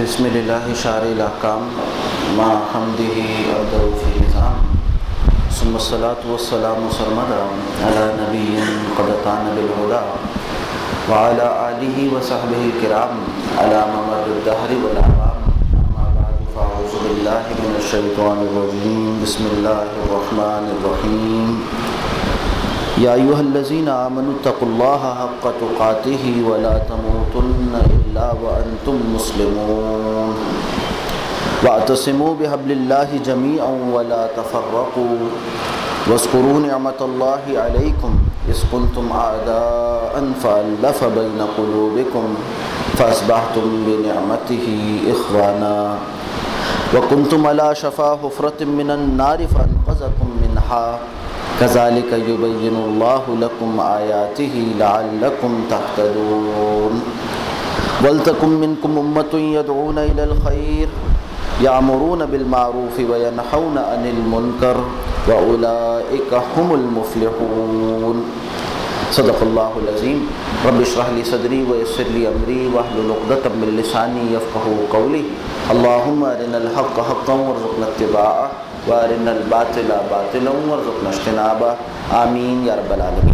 بسم اللہ شارع الاحکام ما حمدہ ابدأ فی نظام ثم الصلاة والسلام سرمدا علی نبی قد کان بالہدی وعلی آلہ وصحبہ الکرام علی ممر الدہر والاعوام اما بعد فاعوذ باللہ من الشیطان الرجیم بسم اللہ الرحمن الرحیم یا ایھا الذین آمنوا اتقوا اللہ حق تقاتہ ولا تموتن الا وانتم مسلمون واعتصموا بحبل اللہ جميعا ولا تفرقوا واذکروا نعمت اللہ علیکم اذ کنتم اعداء فألف بین قلوبکم فاصبحتم بنعمتہ اخوانا وکنتم علی شفا حفرۃ من النار فانقذکم منها کذالک یبین اللہ لکم آیاتہ لعلکم تہتدون ولتکن منکم امۃ یدعون الی الخیر یأمرون بالمعروف وینہون عن المنکر واولئک هم المفلحون صدق اللہ العظیم رب اشرح لی صدری ویسر لی امری واحلل عقدۃ من لسانی یفقہوا قولی اللہم ارنا الحق حقا وارزقنا اتباعہ وارنا الباطل باطلا وارزقنا اجتنابہ آمین یا رب العالمین۔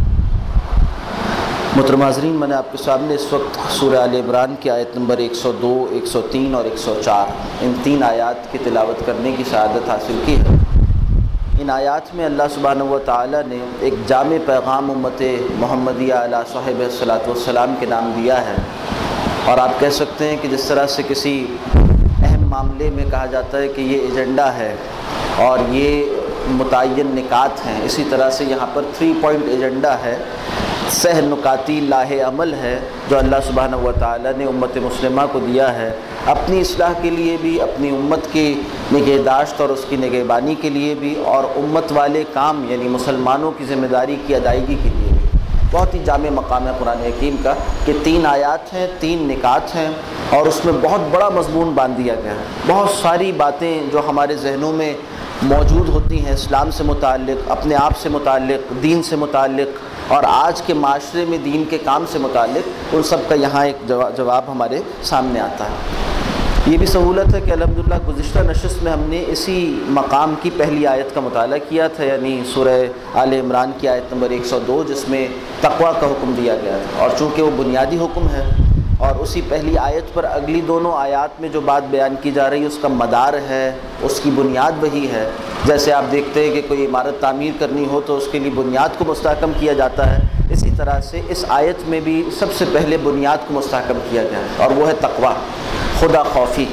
محترم حاضرین، میں نے آپ کے سامنے اس وقت سورہ آل عمران کی آیت نمبر 102، 103 اور 104 ان تین آیات کی تلاوت کرنے کی سعادت حاصل کی ہے۔ ان آیات میں اللہ سبحانہ و تعالیٰ نے ایک جامع پیغام امت محمدیہ علیہ صاحب الصلاۃ والسلام کے نام دیا ہے، اور آپ کہہ سکتے ہیں کہ جس طرح سے کسی اہم معاملے میں کہا جاتا ہے کہ یہ ایجنڈا ہے اور یہ متعین نکات ہیں، اسی طرح سے یہاں پر 3 پوائنٹ ایجنڈا ہے، سہ نکاتی لاہ عمل ہے جو اللہ سبحانہ و تعالیٰ نے امت مسلمہ کو دیا ہے اپنی اصلاح کے لیے بھی، اپنی امت کی نگہداشت اور اس کی نگہبانی کے لیے بھی، اور امت والے کام یعنی مسلمانوں کی ذمہ داری کی ادائیگی کے لیے بھی۔ بہت ہی جامع مقام ہے قرآن حکیم کا کہ 3 آیات ہیں، 3 نکات ہیں، اور اس میں بہت بڑا مضمون باندھ دیا گیا ہے۔ بہت ساری باتیں جو ہمارے ذہنوں میں موجود ہوتی ہیں اسلام سے متعلق، اپنے آپ سے متعلق، دین سے متعلق، اور آج کے معاشرے میں دین کے کام سے متعلق، ان سب کا یہاں ایک جواب ہمارے سامنے آتا ہے۔ یہ بھی سہولت ہے کہ الحمدللہ گزشتہ نشست میں ہم نے اسی مقام کی پہلی آیت کا مطالعہ کیا تھا، یعنی سورہ آل عمران کی آیت نمبر 102 جس میں تقوی کا حکم دیا گیا تھا، اور چونکہ وہ بنیادی حکم ہے اور اسی پہلی آیت پر اگلی دونوں آیات میں جو بات بیان کی جا رہی ہے اس کا مدار ہے، اس کی بنیاد وہی ہے۔ جیسے آپ دیکھتے ہیں کہ کوئی عمارت تعمیر کرنی ہو تو اس کے لیے بنیاد کو مستحکم کیا جاتا ہے، اسی طرح سے اس آیت میں بھی سب سے پہلے بنیاد کو مستحکم کیا گیا ہے، اور وہ ہے تقوی، خدا خوفی،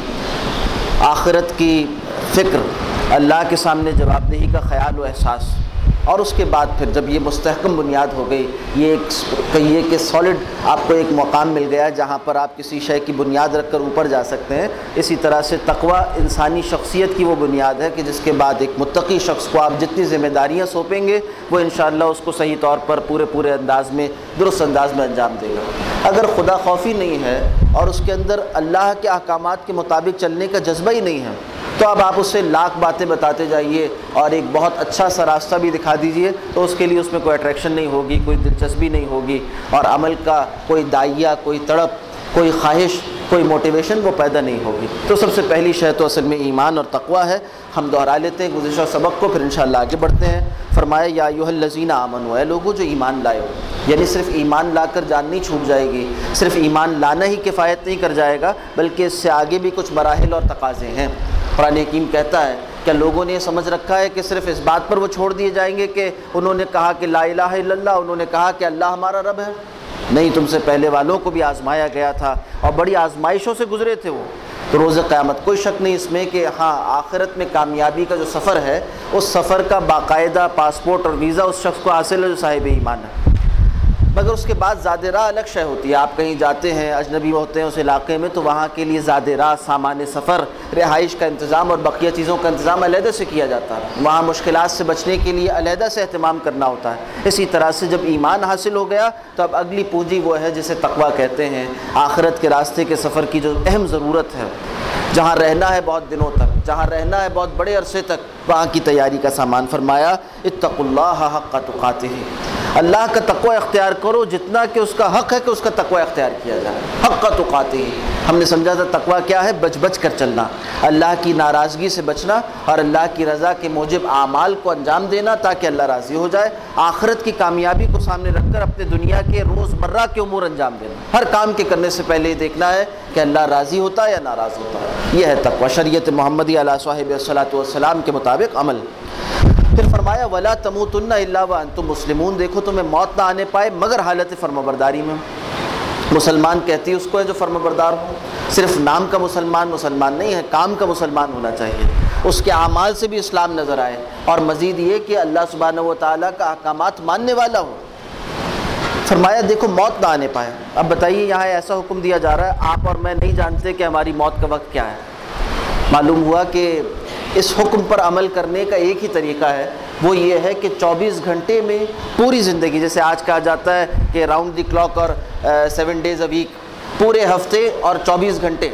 آخرت کی فکر، اللہ کے سامنے جواب دہی کا خیال و احساس، اور اس کے بعد پھر جب یہ مستحکم بنیاد ہو گئی، یہ کہیے کہ سالڈ آپ کو ایک مقام مل گیا جہاں پر آپ کسی شے کی بنیاد رکھ کر اوپر جا سکتے ہیں، اسی طرح سے تقوی انسانی شخصیت کی وہ بنیاد ہے کہ جس کے بعد ایک متقی شخص کو آپ جتنی ذمہ داریاں سونپیں گے وہ انشاءاللہ اس کو صحیح طور پر پورے انداز میں، درست انداز میں انجام دے گا۔ اگر خدا خوفی نہیں ہے اور اس کے اندر اللہ کے احکامات کے مطابق چلنے کا جذبہ ہی نہیں ہے، تو اب آپ اسے لاکھ باتیں بتاتے جائیے اور ایک بہت اچھا سا راستہ بھی دکھا دیجئے تو اس کے لیے اس میں کوئی اٹریکشن نہیں ہوگی، کوئی دلچسپی نہیں ہوگی، اور عمل کا کوئی داعیہ، کوئی تڑپ، کوئی خواہش، کوئی موٹیویشن وہ پیدا نہیں ہوگی۔ تو سب سے پہلی شے تو اصل میں ایمان اور تقوی ہے۔ ہم دہرا لیتے ہیں گزشتہ سبق کو، پھر انشاءاللہ آگے بڑھتے ہیں۔ فرمایا یا ایھا الذین آمنوا، اے لوگو جو ایمان لائے ہو، یعنی صرف ایمان لا کر جان نہیں چھوٹ جائے گی، صرف ایمان لانا ہی کفایت نہیں کر جائے گا، بلکہ اس سے آگے بھی کچھ مراحل اور تقاضے ہیں۔ قرآن حکیم کہتا ہے کہ لوگوں نے یہ سمجھ رکھا ہے کہ صرف اس بات پر وہ چھوڑ دیے جائیں گے کہ انہوں نے کہا کہ لا الہ الا اللہ، انہوں نے کہا کہ اللہ ہمارا رب ہے۔ نہیں، تم سے پہلے والوں کو بھی آزمایا گیا تھا اور بڑی آزمائشوں سے گزرے تھے وہ، تو روز قیامت کوئی شک نہیں اس میں کہ ہاں آخرت میں کامیابی کا جو سفر ہے اس سفر کا باقاعدہ پاسپورٹ اور ویزا اس شخص کو حاصل ہے جو صاحب ایمان ہے۔ مگر اس کے بعد زاد راہ الگ شے ہوتی ہے۔ آپ کہیں جاتے ہیں، اجنبی ہوتے ہیں اس علاقے میں، تو وہاں کے لیے زاد راہ، سامان سفر، رہائش کا انتظام اور بقیہ چیزوں کا انتظام علیحدہ سے کیا جاتا ہے۔ وہاں مشکلات سے بچنے کے لیے علیحدہ سے اہتمام کرنا ہوتا ہے۔ اسی طرح سے جب ایمان حاصل ہو گیا تو اب اگلی پونجی وہ ہے جسے تقویٰ کہتے ہیں، آخرت کے راستے کے سفر کی جو اہم ضرورت ہے، جہاں رہنا ہے بہت دنوں تک، جہاں رہنا ہے بہت بڑے عرصے تک، وہاں کی تیاری کا سامان۔ فرمایا اتقوا اللہ حق تقاتہ، اللہ کا تقوی اختیار کرو جتنا کہ اس کا حق ہے کہ اس کا تقوی اختیار کیا جائے، حق تقاتہ، ہم نے سمجھا تھا تقویٰ کیا ہے؟ بچ بچ کر چلنا، اللہ کی ناراضگی سے بچنا اور اللہ کی رضا کے موجب اعمال کو انجام دینا تاکہ اللہ راضی ہو جائے، آخرت کی کامیابی کو سامنے رکھ کر اپنے دنیا کے روزمرہ کے امور انجام دینا، ہر کام کے کرنے سے پہلے یہ دیکھنا ہے کہ اللہ راضی ہوتا ہے یا ناراض ہوتا ہے، یہ ہے تقویٰ، شریعت محمدی علیہ صاحب الصلاۃ والسلام کے مطابق عمل۔ پھر فرمایا وَلَا تَمُوتُنَّ إِلَّا وَأَنْتُمْ مُسْلِمُونَ، دیکھو تمہیں موت نہ آنے پائے مگر حالت فرمانبرداری میں۔ مسلمان کہتی ہے اس کو ہے جو فرمانبردار ہو، صرف نام کا مسلمان نہیں ہے، کام کا مسلمان ہونا چاہیے، اس کے اعمال سے بھی اسلام نظر آئے، اور مزید یہ کہ اللہ سبحانہ و تعالیٰ کا احکامات ماننے والا ہو۔ فرمایا دیکھو موت نہ آنے پائے۔ اب بتائیے یہاں ایسا حکم دیا جا رہا ہے، آپ اور میں نہیں جانتے کہ ہماری موت کا وقت کیا ہے۔ معلوم ہوا کہ اس حکم پر عمل کرنے کا ایک ہی طریقہ ہے، وہ یہ ہے کہ 24 گھنٹے میں پوری زندگی، جیسے آج کہا جاتا ہے کہ راؤنڈ دی کلاک اور 7 days a week، پورے ہفتے اور 24 گھنٹے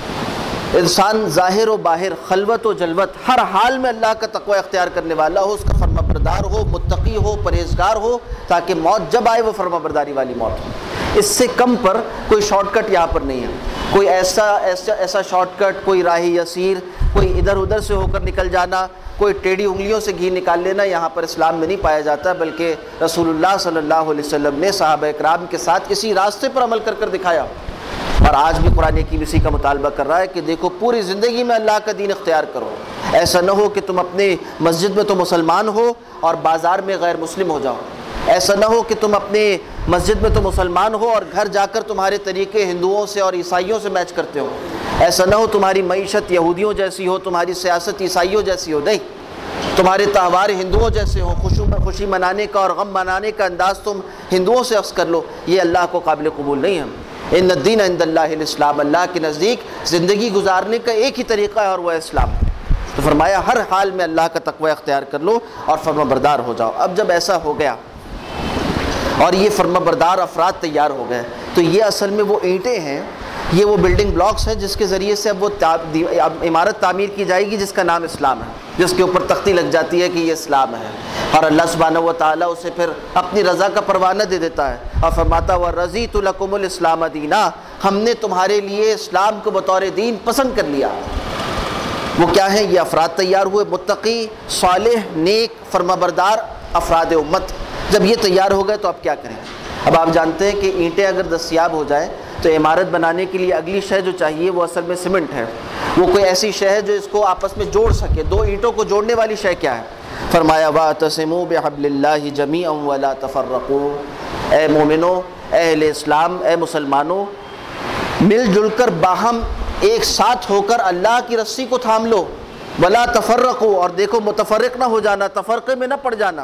انسان ظاہر و باہر، خلوت و جلوت، ہر حال میں اللہ کا تقوی اختیار کرنے والا ہو، اس کا فرما بردار ہو، متقی ہو، پرہیزگار ہو، تاکہ موت جب آئے وہ فرما برداری والی موت ہو۔ اس سے کم پر کوئی شارٹ کٹ یہاں پر نہیں ہے، کوئی ایسا شارٹ کٹ، کوئی راہ یسیر، کوئی ادھر ادھر سے ہو کر نکل جانا، کوئی ٹیڑھی انگلیوں سے گھی نکال لینا یہاں پر اسلام میں نہیں پایا جاتا، بلکہ رسول اللہ صلی اللہ علیہ وسلم نے صحابہ اکرام کے ساتھ اسی راستے پر عمل کر دکھایا، اور آج بھی قرآن حکیم اسی کا مطالبہ کر رہا ہے کہ دیکھو پوری زندگی میں اللہ کا دین اختیار کرو۔ ایسا نہ ہو کہ تم اپنے مسجد میں تو مسلمان ہو اور بازار میں غیر مسلم ہو جاؤ، ایسا نہ ہو کہ تم اپنے مسجد میں تو مسلمان ہو اور گھر جا کر تمہارے طریقے ہندوؤں سے اور عیسائیوں سے میچ کرتے ہو، ایسا نہ ہو تمہاری معیشت یہودیوں جیسی ہو، تمہاری سیاست عیسائیوں جیسی ہو، نہیں، تمہارے تہوار ہندوؤں جیسے ہوں، خوشی منانے کا اور غم منانے کا انداز تم ہندوؤں سے اخذ کر لو، یہ اللہ کو قابل قبول نہیں ہے۔ ان الدین عند اللہ الاسلام، اللہ کے نزدیک زندگی گزارنے کا ایک ہی طریقہ ہے اور وہ ہے اسلام۔ تو فرمایا ہر حال میں اللہ کا تقوی اختیار کر لو اور فرما بردار ہو جاؤ۔ اب جب ایسا ہو گیا اور یہ فرما بردار افراد تیار ہو گئے، تو یہ اصل میں وہ اینٹیں ہیں، یہ وہ بلڈنگ بلاکس ہیں جس کے ذریعے سے اب وہ عمارت تعمیر کی جائے گی جس کا نام اسلام ہے، جس کے اوپر تختی لگ جاتی ہے کہ یہ اسلام ہے، اور اللہ سبحانہ و تعالیٰ اسے پھر اپنی رضا کا پروانہ دے دیتا ہے اور فرماتا وَرَضِيتُ لَكُمُ الْإِسْلَامَ دِينًا، ہم نے تمہارے لیے اسلام کو بطور دین پسند کر لیا۔ وہ کیا ہیں؟ یہ افراد تیار ہوئے، متقی، صالح، نیک، فرمانبردار افراد امت۔ جب یہ تیار ہو گئے تو اب کیا کریں؟ اب آپ جانتے ہیں کہ اینٹیں اگر دستیاب ہو جائیں تو عمارت بنانے کے لیے اگلی شے جو چاہیے وہ اصل میں سیمنٹ ہے، وہ کوئی ایسی شے ہے جو اس کو آپس میں جوڑ سکے، دو اینٹوں کو جوڑنے والی شے کیا ہے؟ فرمایا وَاعْتَصِمُوا بِحَبْلِ اللَّهِ جَمِيعًا وَلَا تَفَرَّقُوا، اے مومنوں، اے اہل اسلام، اے مسلمانوں، مل جل کر باہم ایک ساتھ ہو کر اللہ کی رسی کو تھام لو، وَلَا تَفَرَّقُوا، اور دیکھو متفرق نہ ہو جانا، تفرقے میں نہ پڑ جانا۔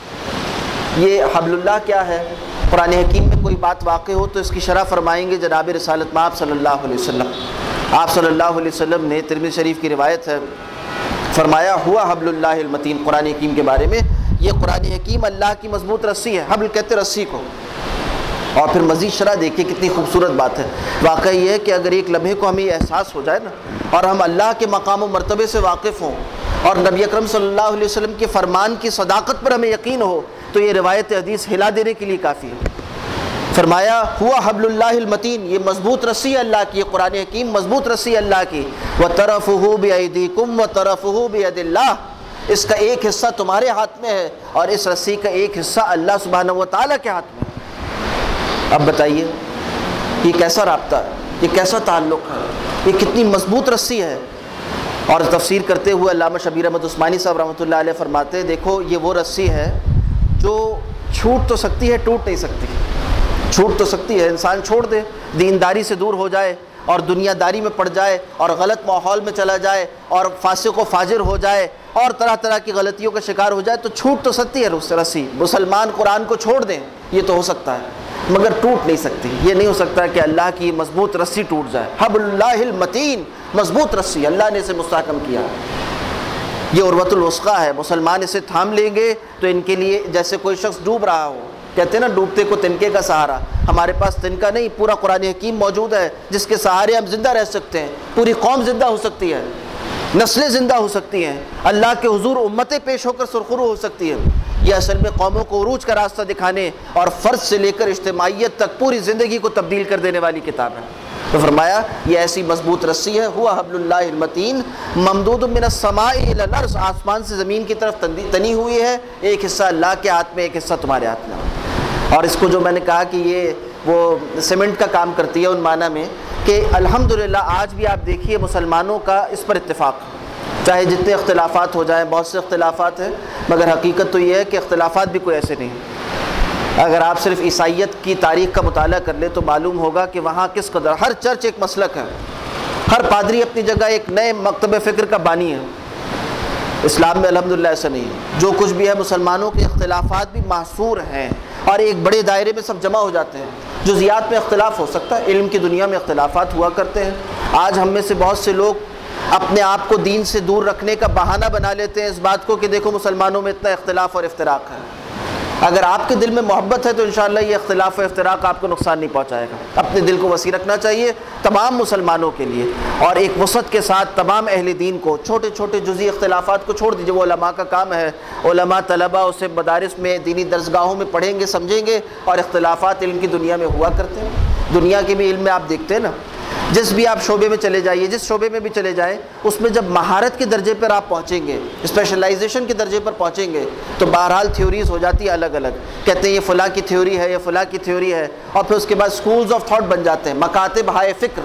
یہ حبل اللہ کیا ہے؟ قرآن حکیم میں کوئی بات واقع ہو تو اس کی شرح فرمائیں گے جناب رسالت مآب صلی اللہ علیہ وسلم۔ آپ صلی اللہ علیہ وسلم نے، ترمذی شریف کی روایت ہے، فرمایا ہوا حبل اللہ المتین، قرآن حکیم کے بارے میں، یہ قرآن حکیم اللہ کی مضبوط رسی ہے، حبل کہتے رسی کو۔ اور پھر مزید شرح دیکھیے کتنی خوبصورت بات ہے۔ واقعہ یہ ہے کہ اگر ایک لمحے کو ہمیں احساس ہو جائے نا، اور ہم اللہ کے مقام و مرتبے سے واقف ہوں اور نبی اکرم صلی اللہ علیہ وسلم کے فرمان کی صداقت پر ہمیں یقین ہو، تو یہ روایت حدیث ہلا دینے کے لیے کافی ہے۔ فرمایا ہوا حبل اللہ المتین، یہ مضبوط رسی ہے اللہ کی، یہ قرآن حکیم مضبوط رسی ہے اللہ کی، وَطَرَفُهُ بِأَيْدِيكُمْ وَطَرَفُهُ بِيَدِ اللَّهِ، اس کا ایک حصہ تمہارے ہاتھ میں ہے اور اس رسی کا ایک حصہ اللہ سبحانہ و تعالیٰ کے ہاتھ میں ہے۔ اب بتائیے یہ کیسا رابطہ ہے، یہ کیسا تعلق ہے، یہ کتنی مضبوط رسی ہے۔ اور تفسیر کرتے ہوئے علامہ شبیر احمد عثمانی صاحب رحمۃ اللہ علیہ فرماتے ہیں دیکھو یہ وہ رسی ہے جو چھوٹ تو سکتی ہے، ٹوٹ نہیں سکتی۔ چھوٹ تو سکتی ہے، انسان چھوڑ دے، دینداری سے دور ہو جائے اور دنیا داری میں پڑ جائے اور غلط ماحول میں چلا جائے اور فاسق و فاجر ہو جائے اور طرح طرح کی غلطیوں کا شکار ہو جائے، تو چھوٹ تو سکتی ہے رسی۔ مسلمان قرآن کو چھوڑ دیں یہ تو ہو سکتا ہے، مگر ٹوٹ نہیں سکتی۔ یہ نہیں ہو سکتا کہ اللہ کی مضبوط رسی ٹوٹ جائے۔ حبل اللہ المتین، مضبوط رسی، اللہ نے اسے مستحکم کیا۔ یہ عروۃ الوثقیٰ ہے، مسلمان اسے تھام لیں گے تو ان کے لیے جیسے کوئی شخص ڈوب رہا ہو، کہتے ہیں نا ڈوبتے کو تنکے کا سہارا، ہمارے پاس تنکا نہیں، پورا قرآن حکیم موجود ہے جس کے سہارے ہم زندہ رہ سکتے ہیں، پوری قوم زندہ ہو سکتی ہے، نسلیں زندہ ہو سکتی ہیں، اللہ کے حضور امتیں پیش ہو کر سرخرو ہو سکتی ہیں۔ یہ اصل میں قوموں کو عروج کا راستہ دکھانے اور فرد سے لے کر اجتماعیت تک پوری زندگی کو تبدیل کر دینے والی کتاب ہے۔ تو فرمایا یہ ایسی مضبوط رسی ہے، ہوا حبل اللہ المتین ممدود من السماء الی الارض، آسمان سے زمین کی طرف تنی ہوئی ہے، ایک حصہ اللہ کے ہاتھ میں، ایک حصہ تمہارے ہاتھ میں. اور اس کو جو میں نے کہا کہ یہ وہ سیمنٹ کا کام کرتی ہے ان معنی میں کہ الحمدللہ آج بھی آپ دیکھیے مسلمانوں کا اس پر اتفاق، چاہے جتنے اختلافات ہو جائیں، بہت سے اختلافات ہیں، مگر حقیقت تو یہ ہے کہ اختلافات بھی کوئی ایسے نہیں ہیں. اگر آپ صرف عیسائیت کی تاریخ کا مطالعہ کر لیں تو معلوم ہوگا کہ وہاں کس قدر ہر چرچ ایک مسلک ہے، ہر پادری اپنی جگہ ایک نئے مکتب فکر کا بانی ہے. اسلام میں الحمدللہ ایسا نہیں ہے. جو کچھ بھی ہے مسلمانوں کے اختلافات بھی محصور ہیں اور ایک بڑے دائرے میں سب جمع ہو جاتے ہیں. جزیات میں اختلاف ہو سکتا ہے، علم کی دنیا میں اختلافات ہوا کرتے ہیں. آج ہم میں سے بہت سے لوگ اپنے آپ کو دین سے دور رکھنے کا بہانہ بنا لیتے ہیں اس بات کو کہ دیکھو مسلمانوں میں اتنا اختلاف اور افتراق ہے. اگر آپ کے دل میں محبت ہے تو انشاءاللہ یہ اختلاف و افتراق آپ کو نقصان نہیں پہنچائے گا. اپنے دل کو وسیع رکھنا چاہیے تمام مسلمانوں کے لیے، اور ایک وسعت کے ساتھ تمام اہل دین کو. چھوٹے چھوٹے جزئی اختلافات کو چھوڑ دیجیے، وہ علماء کا کام ہے. علماء طلباء اسے مدارس میں دینی درسگاہوں میں پڑھیں گے، سمجھیں گے. اور اختلافات علم کی دنیا میں ہوا کرتے ہیں. دنیا کے بھی علم میں آپ دیکھتے ہیں نا، جس بھی آپ شعبے میں چلے جائیے، جس شعبے میں بھی چلے جائیں، اس میں جب مہارت کے درجے پر آپ پہنچیں گے، اسپیشلائزیشن کے درجے پر پہنچیں گے، تو بہرحال تھیوریز ہو جاتی ہے الگ الگ. کہتے ہیں یہ فلاں کی تھیوری ہے، یہ فلاں کی تھیوری ہے، اور پھر اس کے بعد سکولز آف تھاٹ بن جاتے ہیں، مکاتب ہائے فکر.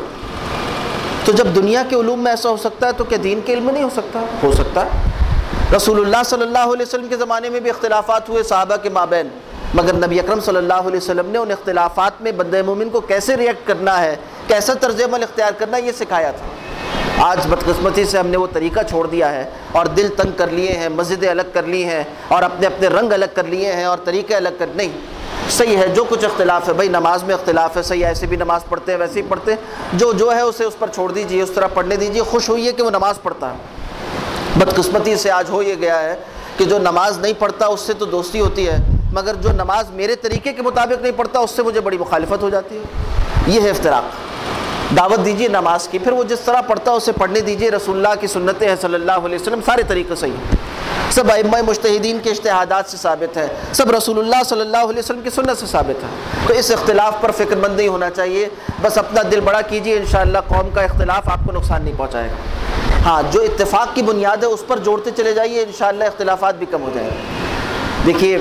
تو جب دنیا کے علوم میں ایسا ہو سکتا ہے تو کیا دین کے علم میں نہیں ہو سکتا؟ ہو سکتا ہے. رسول اللہ صلی اللہ علیہ وسلم کے زمانے میں بھی اختلافات ہوئے صحابہ کے مابین، مگر نبی اکرم صلی اللہ علیہ وسلم نے ان اختلافات میں بندہ مومن کو کیسے ریئیکٹ کرنا ہے، کیسا طرز عمل اختیار کرنا ہے، یہ سکھایا تھا. آج بدقسمتی سے ہم نے وہ طریقہ چھوڑ دیا ہے اور دل تنگ کر لیے ہیں، مسجدیں الگ کر لی ہیں اور اپنے اپنے رنگ الگ کر لیے ہیں اور طریقے الگ کر. نہیں، صحیح ہے جو کچھ اختلاف ہے بھائی، نماز میں اختلاف ہے، صحیح ہے، ایسے بھی نماز پڑھتے ہیں ویسے ہی پڑھتے ہیں، جو ہے اسے اس پر چھوڑ دیجیے، اس طرح پڑھنے دیجیے. خوش ہوئیے کہ وہ نماز پڑھتا ہے. بدقسمتی سے آج ہو یہ گیا ہے کہ جو نماز نہیں پڑھتا اس سے تو دوستی ہوتی ہے، مگر جو نماز میرے طریقے کے مطابق نہیں پڑھتا اس سے مجھے بڑی مخالفت ہو جاتی ہے. یہ ہے افتراق. دعوت دیجیے نماز کی، پھر وہ جس طرح پڑھتا ہے اسے پڑھنے دیجیے. رسول اللہ کی سنتیں ہیں صلی اللہ علیہ وسلم، سارے طریقے صحیح ہیں، سب ائمہ مجتہدین کے اجتہادات سے ثابت ہے، سب رسول اللہ صلی اللہ علیہ وسلم کی سنت سے ثابت ہے. تو اس اختلاف پر فکر مند نہیں ہونا چاہیے. بس اپنا دل بڑا کیجیے، انشاءاللہ قوم کا اختلاف آپ کو نقصان نہیں پہنچائے گا. ہاں، جو اتفاق کی بنیاد ہے اس پر جوڑتے چلے جائیے، انشاءاللہ اختلافات بھی کم ہو جائیں گے. دیکھیے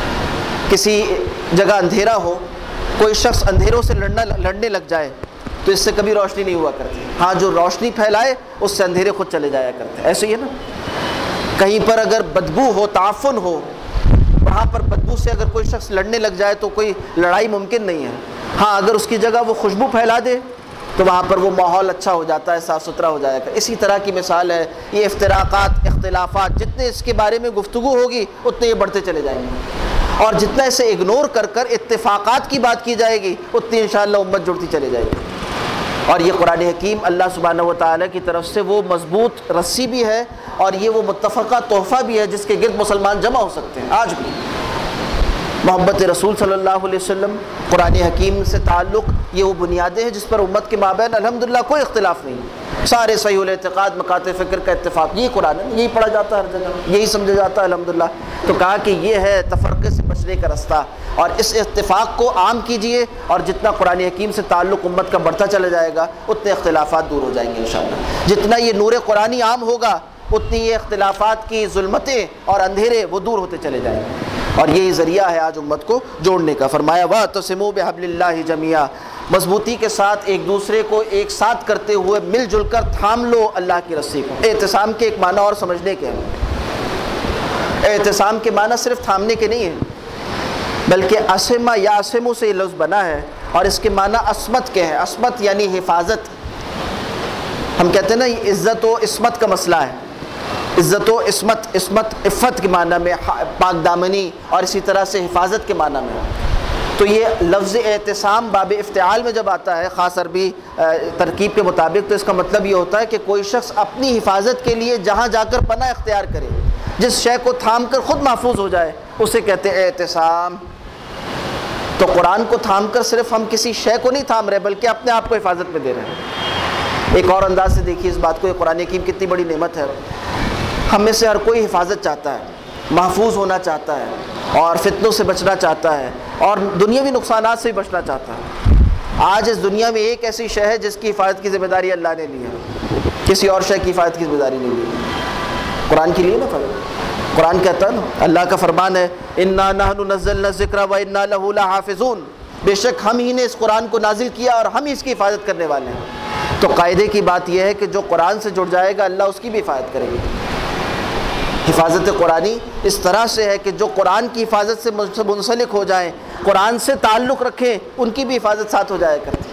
کسی جگہ اندھیرا ہو، کوئی شخص اندھیروں سے لڑنے لگ جائے تو اس سے کبھی روشنی نہیں ہوا کرتی. ہاں، جو روشنی پھیلائے اس سے اندھیرے خود چلے جایا کرتے. ایسے ہی ہے نا، کہیں پر اگر بدبو ہو، تعفن ہو، وہاں پر بدبو سے اگر کوئی شخص لڑنے لگ جائے تو کوئی لڑائی ممکن نہیں ہے. ہاں، اگر اس کی جگہ وہ خوشبو پھیلا دے تو وہاں پر وہ ماحول اچھا ہو جاتا ہے، صاف ستھرا ہو جائے گا. اسی طرح کی مثال ہے یہ افتراقات، اختلافات. جتنے اس کے بارے میں گفتگو ہوگی اتنے یہ بڑھتے چلے جائیں گے، اور جتنا اسے اگنور کر کر اتفاقات کی بات کی جائے گی اتنی انشاءاللہ امت جڑتی چلی جائے گی. اور یہ قرآن حکیم اللہ سبحانہ و تعالیٰ کی طرف سے وہ مضبوط رسی بھی ہے اور یہ وہ متفقہ تحفہ بھی ہے جس کے گرد مسلمان جمع ہو سکتے ہیں. آج بھی محبت رسول صلی اللہ علیہ وسلم، قرآن حکیم سے تعلق، یہ وہ بنیادیں ہیں جس پر امت کے مابین الحمدللہ کوئی اختلاف نہیں. سارے صحیح الاعتقاد، مکاتب فکر کا اتفاق. یہی قرآن ہے، یہی پڑھا جاتا ہے ہر جگہ، یہی سمجھا جاتا ہے الحمدللہ. تو کہا کہ یہ ہے تفرقے سے بچنے کا رستہ، اور اس اتفاق کو عام کیجئے، اور جتنا قرآن حکیم سے تعلق امت کا بڑھتا چلا جائے گا اتنے اختلافات دور ہو جائیں گے انشاءاللہ. جتنا یہ نور قرآنی عام ہوگا اتنی یہ اختلافات کی ظلمتیں اور اندھیرے وہ دور ہوتے چلے جائیں گے. اور یہی ذریعہ ہے آج امت کو جوڑنے کا. فرمایا وَاعْتَصِمُوا بِحَبْلِ اللَّهِ جَمِيعًا، مضبوطی کے ساتھ ایک دوسرے کو ایک ساتھ کرتے ہوئے مل جل کر تھام لو اللہ کی رسی کو. اعتصام کے ایک معنی اور سمجھنے کے ہیں. اعتصام کے معنی صرف تھامنے کے نہیں ہیں، بلکہ عصمہ یا عصمو سے یہ لفظ بنا ہے، اور اس کے معنی عصمت کے ہیں. عصمت یعنی حفاظت. ہم کہتے ہیں نا یہ عزت و عصمت کا مسئلہ ہے. عزت و عصمت، عصمت عفت کے معنی میں، پاک دامنی، اور اسی طرح سے حفاظت کے معنی میں. تو یہ لفظ اعتصام باب افتعال میں جب آتا ہے خاص عربی ترکیب کے مطابق، تو اس کا مطلب یہ ہوتا ہے کہ کوئی شخص اپنی حفاظت کے لیے جہاں جا کر پناہ اختیار کرے، جس شے کو تھام کر خود محفوظ ہو جائے، اسے کہتے ہیں اعتصام. تو قرآن کو تھام کر صرف ہم کسی شے کو نہیں تھام رہے بلکہ اپنے آپ کو حفاظت میں دے رہے ہیں. ایک اور انداز سے دیکھیے اس بات کو، یہ قرآن حکیم کتنی بڑی نعمت ہے. ہم میں سے ہر کوئی حفاظت چاہتا ہے، محفوظ ہونا چاہتا ہے، اور فتنوں سے بچنا چاہتا ہے، اور دنیاوی نقصانات سے بھی بچنا چاہتا ہے. آج اس دنیا میں ایک ایسی شے ہے جس کی حفاظت کی ذمہ داری اللہ نے لی ہے، کسی اور شے کی حفاظت کی ذمہ داری نہیں لی، قرآن کی لی نا فرض۔ قرآن کہتا ہے نا، اللہ کا فرمان ہے انا نحن نزلنا الذکر وانا لہ لحافظون، بے شک ہم ہی نے اس قرآن کو نازل کیا اور ہم ہی اس کی حفاظت کرنے والے ہیں۔ تو قاعدے کی بات یہ ہے کہ جو قرآن سے جڑ جائے گا اللہ اس کی بھی حفاظت کرے گی۔ حفاظت قرآنی اس طرح سے ہے کہ جو قرآن کی حفاظت سے منسلک ہو جائیں، قرآن سے تعلق رکھیں، ان کی بھی حفاظت ساتھ ہو جایا کرتی ہے۔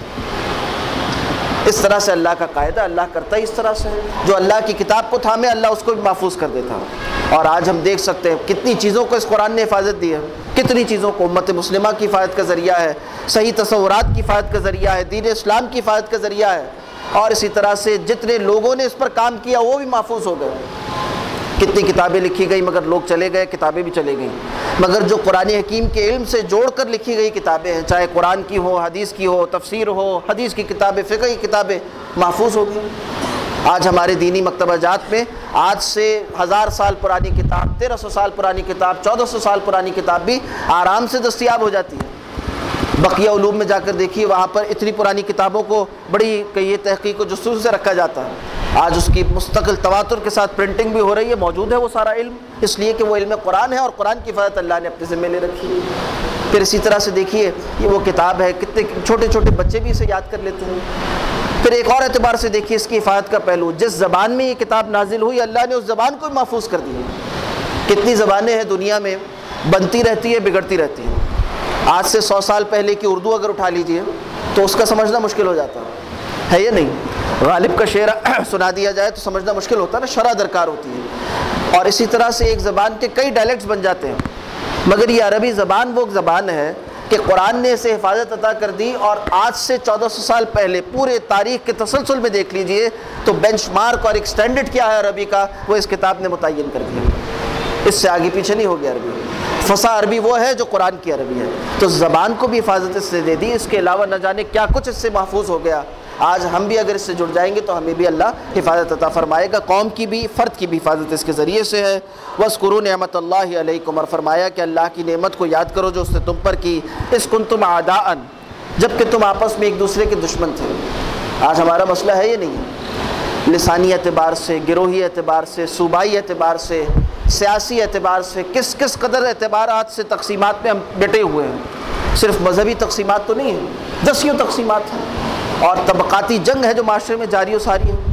اس طرح سے اللہ کا قاعدہ، اللہ کرتا ہی اس طرح سے ہے۔ جو اللہ کی کتاب کو تھامے اللہ اس کو بھی محفوظ کر دیتا ہے۔ اور آج ہم دیکھ سکتے ہیں کتنی چیزوں کو اس قرآن نے حفاظت دی ہے، کتنی چیزوں کو امت مسلمہ کی حفاظت کا ذریعہ ہے، صحیح تصورات کی حفاظت کا ذریعہ ہے، دین اسلام کی حفاظت کا ذریعہ ہے، اور اسی طرح سے جتنے لوگوں نے اس پر کام کیا وہ بھی محفوظ ہو گئے۔ کتنی کتابیں لکھی گئی مگر لوگ چلے گئے، کتابیں بھی چلے گئیں، مگر جو قرآن حکیم کے علم سے جوڑ کر لکھی گئی کتابیں ہیں، چاہے قرآن کی ہو، حدیث کی ہو، تفسیر ہو، حدیث کی کتابیں، فقہ کی کتابیں، محفوظ ہو گئی۔ آج ہمارے دینی مکتبہ جات میں آج سے 1000 سال پرانی کتاب، 1300 سال پرانی کتاب، 1400 سال پرانی کتاب بھی آرام سے دستیاب ہو جاتی ہے۔ بقیہ علوم میں جا کر دیکھیے، وہاں پر اتنی پرانی کتابوں کو بڑی کئی تحقیق و جستجو سے رکھا جاتا ہے۔ آج اس کی مستقل تواتر کے ساتھ پرنٹنگ بھی ہو رہی ہے، موجود ہے وہ سارا علم، اس لیے کہ وہ علم قرآن ہے اور قرآن کی حفاظت اللہ نے اپنے ذمہ لے رکھی ہے۔ پھر اسی طرح سے دیکھیے یہ وہ کتاب ہے، کتنے چھوٹے چھوٹے بچے بھی اسے یاد کر لیتے ہیں۔ پھر ایک اور اعتبار سے دیکھیے اس کی حفاظت کا پہلو، جس زبان میں یہ کتاب نازل ہوئی اللہ نے اس زبان کو بھی محفوظ کر دی ہے۔ کتنی زبانیں ہیں دنیا میں، بنتی رہتی ہے، بگڑتی رہتی ہیں۔ آج سے 100 سال پہلے کی اردو اگر اٹھا لیجئے تو اس کا سمجھنا مشکل ہو جاتا ہے یا نہیں؟ غالب کا شعر سنا دیا جائے تو سمجھنا مشکل ہوتا ہے نا، شرح درکار ہوتی ہے۔ اور اسی طرح سے ایک زبان کے کئی ڈائلیکٹس بن جاتے ہیں، مگر یہ عربی زبان وہ زبان ہے کہ قرآن نے اسے حفاظت عطا کر دی، اور آج سے 1400 سال پہلے پورے تاریخ کے تسلسل میں دیکھ لیجئے تو بینچ مارک اور ایک سٹینڈرڈ کیا ہے عربی کا، وہ اس کتاب نے متعین کر دیا۔ اس سے آگے پیچھے نہیں ہو گیا عربی۔ فصیح عربی وہ ہے جو قرآن کی عربی ہے، تو زبان کو بھی حفاظت اس سے دے دی، اس کے علاوہ نہ جانے کیا کچھ اس سے محفوظ ہو گیا۔ آج ہم بھی اگر اس سے جڑ جائیں گے تو ہمیں بھی اللہ حفاظت عطا فرمائے گا، قوم کی بھی، فرد کی بھی حفاظت اس کے ذریعے سے ہے۔ وَاذْكُرُوا نِعْمَتَ اللَّهِ عَلَيْكُمْ، اور فرمایا کہ اللہ کی نعمت کو یاد کرو جو اس نے تم پر کی، اِذْ كُنْتُمْ أَعْدَاءً، جب کہ تم آپس میں ایک دوسرے کے دشمن تھے۔ آج ہمارا مسئلہ ہے یہ نہیں ہے، لسانی اعتبار سے، گروہی اعتبار سے، صوبائی اعتبار سے، سیاسی اعتبار سے، کس قدر اعتبارات سے تقسیمات میں ہم ڈٹے ہوئے ہیں۔ صرف مذہبی تقسیمات تو نہیں ہیں، دسیوں تقسیمات ہیں، اور طبقاتی جنگ ہے جو معاشرے میں جاری و ساری ہے۔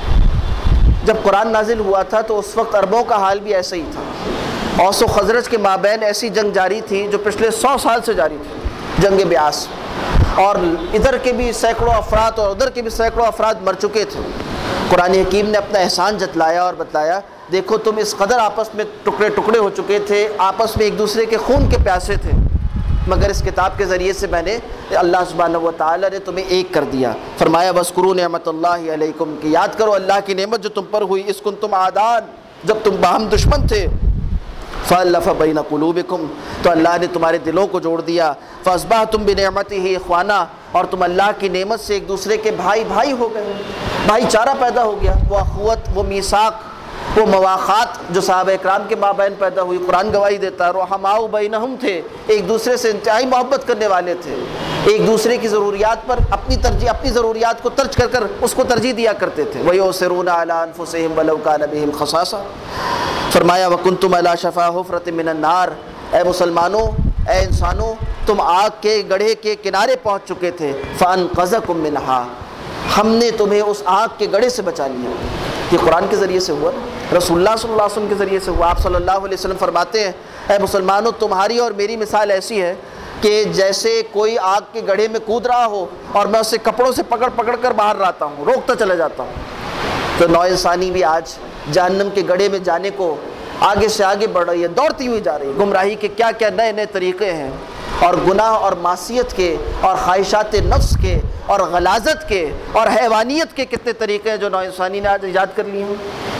جب قرآن نازل ہوا تھا تو اس وقت عربوں کا حال بھی ایسا ہی تھا، اوس و خزرج کے مابین ایسی جنگ جاری تھی جو پچھلے 100 سال سے جاری تھی، جنگ بیاس، اور ادھر کے بھی سینکڑوں افراد اور ادھر کے بھی سینکڑوں افراد مر چکے تھے۔ قرآن حکیم نے اپنا احسان جتلایا اور بتلایا، دیکھو تم اس قدر آپس میں ٹکڑے ٹکڑے ہو چکے تھے، آپس میں ایک دوسرے کے خون کے پیاسے تھے، مگر اس کتاب کے ذریعے سے میں نے، اللہ سبحانہ و تعالی نے تمہیں ایک کر دیا۔ فرمایا وَاذْكُرُوا نِعْمَتَ اللَّهِ عَلَيْكُمْ، کہ یاد کرو اللہ کی نعمت جو تم پر ہوئی، اِذْ كُنْتُمْ أَعْدَاءً، جب تم باہم دشمن تھے، فَأَلَّفَ بَيْنَ قُلُوبِكُمْ، تو اللہ نے تمہارے دلوں کو جوڑ دیا، فَأَصْبَحْتُمْ بِنِعْمَتِهِ إِخْوَانًا، اور تم اللہ کی نعمت سے ایک دوسرے کے بھائی ہو گئے، بھائی چارہ پیدا ہو گیا، وہ اخوت، وہ میثاق، وہ مواخات جو صحابہ اکرام کے مابین پیدا ہوئی، قرآن گواہی دیتا ہے، رحماء بینہم تھے، ایک دوسرے سے انتہائی محبت کرنے والے تھے، ایک دوسرے کی ضروریات پر اپنی ضروریات کو ترک کر اس کو ترجیح دیا کرتے تھے۔ وَيُؤْثِرُونَ عَلَىٰ أَنفُسِهِمْ وَلَوْ كَانَ بِهِمْ خَصَاصَةٌ، فرمایا وَكُنْتُمْ عَلَىٰ شَفَا حُفْرَةٍ مِّنَ النَّارِ، اے مسلمانوں، اے انسانوں، تم آگ کے گڑھے کے کنارے پہنچ چکے تھے، فَأَنْقَذَكُم مِّنْهَا، ہم نے تمہیں اس آگ کے گڑھے سے بچا لیا۔ یہ قرآن کے ذریعے سے ہوا، رسول اللہ صلی اللہ علیہ وسلم کے ذریعے سے ہوا۔ آپ صلی اللہ علیہ وسلم فرماتے ہیں، اے مسلمانوں، تمہاری اور میری مثال ایسی ہے کہ جیسے کوئی آگ کے گڑھے میں کود رہا ہو اور میں اسے کپڑوں سے پکڑ کر باہر لاتا ہوں، روکتا چلا جاتا ہوں، تو نوع انسانی بھی آج جہنم کے گڑھے میں جانے کو آگے سے آگے بڑھ رہی ہے، دوڑتی ہوئی جا رہی ہے۔ گمراہی کے کیا کیا نئے طریقے ہیں، اور گناہ اور معصیت کے اور خواہشات نفس کے اور غلاظت کے اور حیوانیت کے کتنے طریقے ہیں جو نوع انسانی نے آج ایجاد کر لیے ہیں،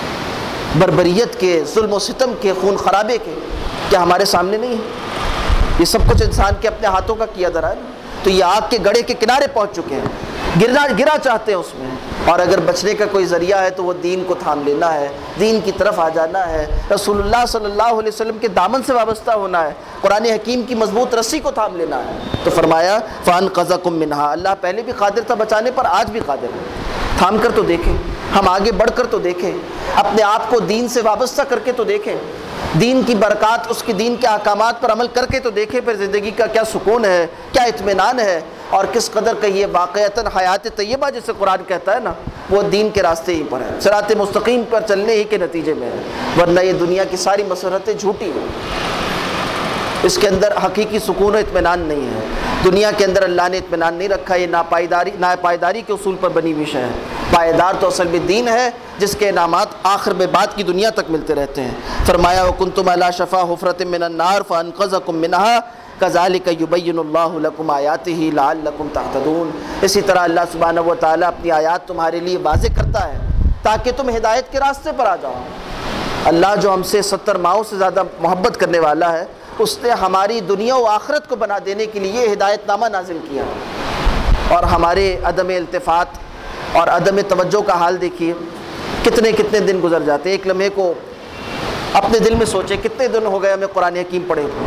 بربریت کے، ظلم و ستم کے، خون خرابے کے، کیا ہمارے سامنے نہیں ہے؟ یہ سب کچھ انسان کے اپنے ہاتھوں کا کیا دھرا ہے۔ تو یہ آگ کے گڑھے کے کنارے پہنچ چکے ہیں۔ گرا چاہتے ہیں اس میں، اور اگر بچنے کا کوئی ذریعہ ہے تو وہ دین کو تھام لینا ہے، دین کی طرف آ جانا ہے، رسول اللہ صلی اللہ علیہ وسلم کے دامن سے وابستہ ہونا ہے، قرآن حکیم کی مضبوط رسی کو تھام لینا ہے۔ تو فرمایا فَأَنْقَذَكُم مِّنْهَا، اللہ پہلے بھی قادر تھا بچانے پر، آج بھی قادر ہے۔ تھام کر تو دیکھیں، ہم آگے بڑھ کر تو دیکھیں، اپنے آپ کو دین سے وابستہ کر کے تو دیکھیں، دین کی برکات، اس کی دین کے احکامات پر عمل کر کے تو دیکھیں، پھر زندگی کا کیا سکون ہے، کیا اطمینان ہے، اور کس قدر کا یہ واقعتاً حیات طیبہ جسے قرآن کہتا ہے نا، وہ دین کے راستے ہی پر ہے، صراط مستقیم پر چلنے ہی کے نتیجے میں ہے، ورنہ یہ دنیا کی ساری مسرتیں جھوٹی ہیں، اس کے اندر حقیقی سکون و اطمینان نہیں ہے۔ دنیا کے اندر اللہ نے اطمینان نہیں رکھا، یہ ناپائیداری کے اصول پر بنی ہوئی ہے۔ پائیدار تو اصل میں دین ہے، جس کے انعامات آخر میں بعد کی دنیا تک ملتے رہتے ہیں۔ فرمایا وَكُنْتُمْ عَلَىٰ شَفَا حُفْرَةٍ مِّنَ النَّارِ فَأَنْقَذَكُم مِّنْهَا كَذَلِكَ يُبَيِّنُ اللَّهُ لَكُمْ آيَاتِهِ لَعَلَّكُمْ تَهْتَدُونَ۔ اسی طرح اللہ سبحانہ و تعالیٰ اپنی آیات تمہارے لیے واضح کرتا ہے تاکہ تم ہدایت کے راستے پر آ جاؤ۔ اللہ جو ہم سے 70 ماؤں سے زیادہ محبت کرنے والا ہے، اس نے ہماری دنیا و آخرت کو بنا دینے کے لیے ہدایت نامہ نازل کیا، اور ہمارے عدم التفات اور عدم توجہ کا حال دیکھیے، کتنے کتنے دن گزر جاتے ہیں۔ ایک لمحے کو اپنے دل میں سوچے کتنے دن ہو گئے ہمیں قرآن حکیم پڑھے ہوئے۔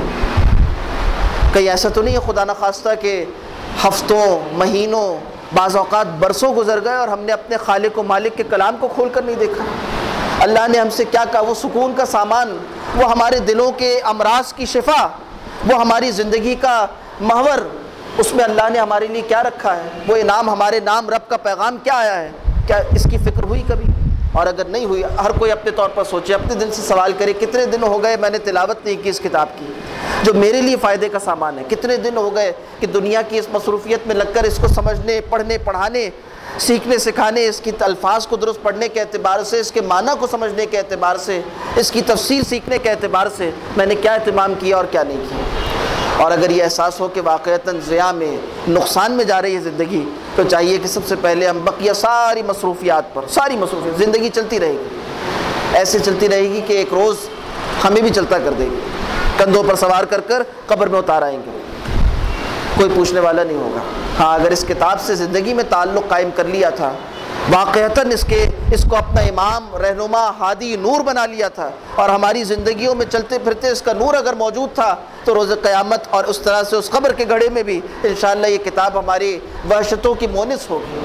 کہیں ایسا تو نہیں ہے خدا نخواستہ کہ ہفتوں، مہینوں، بعض اوقات برسوں گزر گئے اور ہم نے اپنے خالق و مالک کے کلام کو کھول کر نہیں دیکھا؟ اللہ نے ہم سے کیا کہا؟ وہ سکون کا سامان، وہ ہمارے دلوں کے امراض کی شفا، وہ ہماری زندگی کا محور، اس میں اللہ نے ہمارے لیے کیا رکھا ہے؟ وہ انعام ہمارے نام رب کا پیغام کیا آیا ہے؟ کیا اس کی فکر ہوئی کبھی؟ اور اگر نہیں ہوئی، ہر کوئی اپنے طور پر سوچے، اپنے دل سے سوال کرے کتنے دن ہو گئے میں نے تلاوت نہیں کی اس کتاب کی جو میرے لیے فائدے کا سامان ہے؟ کتنے دن ہو گئے کہ دنیا کی اس مصروفیت میں لگ کر اس کو سمجھنے، پڑھنے، پڑھانے، سیکھنے، سکھانے، اس کی الفاظ کو درست پڑھنے کے اعتبار سے، اس کے معنی کو سمجھنے کے اعتبار سے، اس کی تفسیر سیکھنے کے اعتبار سے میں نے کیا اہتمام کیا اور کیا نہیں کیا؟ اور اگر یہ احساس ہو کہ واقعتاً ضیاع میں، نقصان میں جا رہی ہے زندگی، تو چاہیے کہ سب سے پہلے ہم بقیہ ساری مصروفیات پر، ساری مصروفیات، زندگی چلتی رہے گی، ایسے چلتی رہے گی کہ ایک روز ہمیں بھی چلتا کر دے گی، کندھوں پر سوار کر کر قبر میں اتار آئیں گے، کوئی پوچھنے والا نہیں ہوگا۔ ہاں اگر اس کتاب سے زندگی میں تعلق قائم کر لیا تھا، واقعتاً اس کو اپنا امام، رہنما، ہادی، نور بنا لیا تھا، اور ہماری زندگیوں میں چلتے پھرتے اس کا نور اگر موجود تھا، تو روز قیامت اور اس طرح سے اس قبر کے گڑھے میں بھی انشاءاللہ یہ کتاب ہماری وحشتوں کی مونس ہوگی۔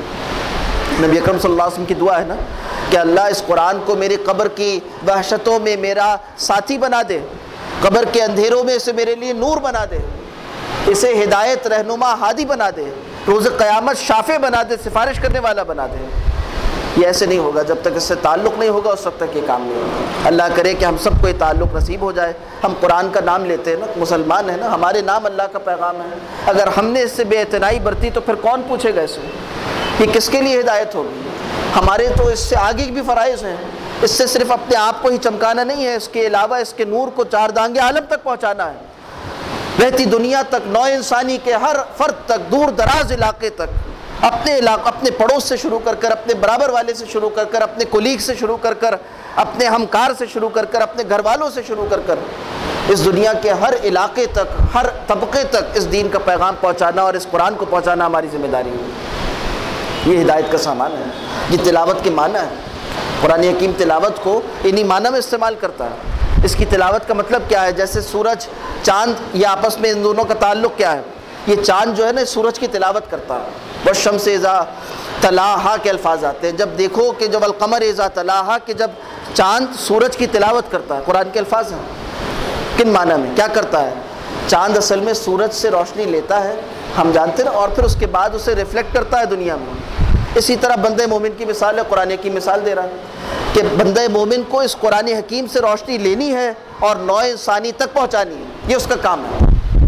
نبی اکرم صلی اللہ علیہ وسلم کی دعا ہے نا کہ اللہ اس قرآن کو میری قبر کی وحشتوں میں میرا ساتھی بنا دے، قبر کے اندھیروں میں اسے میرے لیے نور بنا دے، اسے ہدایت، رہنما، ہادی بنا دے، روز قیامت شافع بنا دے، سفارش کرنے والا بنا دے۔ یہ ایسے نہیں ہوگا جب تک اس سے تعلق نہیں ہوگا، اس وقت تک یہ کام نہیں ہوگا۔ اللہ کرے کہ ہم سب کو یہ تعلق نصیب ہو جائے۔ ہم قرآن کا نام لیتے ہیں نا، مسلمان ہیں نا، ہمارے نام اللہ کا پیغام ہے، اگر ہم نے اس سے بے اعتنائی برتی تو پھر کون پوچھے گا اسے؟ یہ کس کے لیے ہدایت ہوگی؟ ہمارے تو اس سے آگے بھی فرائض ہیں، اس سے صرف اپنے آپ کو ہی چمکانا نہیں ہے، اس کے علاوہ اس کے نور کو چار دانگے عالم تک پہنچانا ہے، رہتی دنیا تک، نوع انسانی کے ہر فرد تک، دور دراز علاقے تک، اپنے پڑوس سے شروع کر کر، اپنے برابر والے سے شروع کر کر، اپنے کولیگ سے شروع کر کر، اپنے ہمکار سے شروع کر کر، اپنے گھر والوں سے شروع کر کر، اس دنیا کے ہر علاقے تک، ہر طبقے تک اس دین کا پیغام پہنچانا اور اس قرآن کو پہنچانا ہماری ذمہ داری ہے۔ یہ ہدایت کا سامان ہے، یہ تلاوت کے معنی ہے۔ قرآن حکیم تلاوت کو انہی معنی میں استعمال کرتا ہے۔ اس کی تلاوت کا مطلب کیا ہے؟ جیسے سورج، چاند، یہ آپس میں ان دونوں کا تعلق کیا ہے؟ یہ چاند جو ہے نا سورج کی تلاوت کرتا ہے، والشمس اذا تلاہا کے الفاظ آتے ہیں، جب دیکھو کہ جب القمر اذا تلاہا، کہ جب چاند سورج کی تلاوت کرتا ہے، قرآن کے الفاظ ہیں۔ کن معنی میں کیا کرتا ہے؟ چاند اصل میں سورج سے روشنی لیتا ہے، ہم جانتے ہیں، اور پھر اس کے بعد اسے ریفلیکٹ کرتا ہے دنیا میں۔ اسی طرح بندہ مومن کی مثال ہے، قرآن کی مثال دے رہا ہے کہ بندہ مومن کو اس قرآن حکیم سے روشنی لینی ہے اور نوع انسانی تک پہنچانی ہے، یہ اس کا کام ہے۔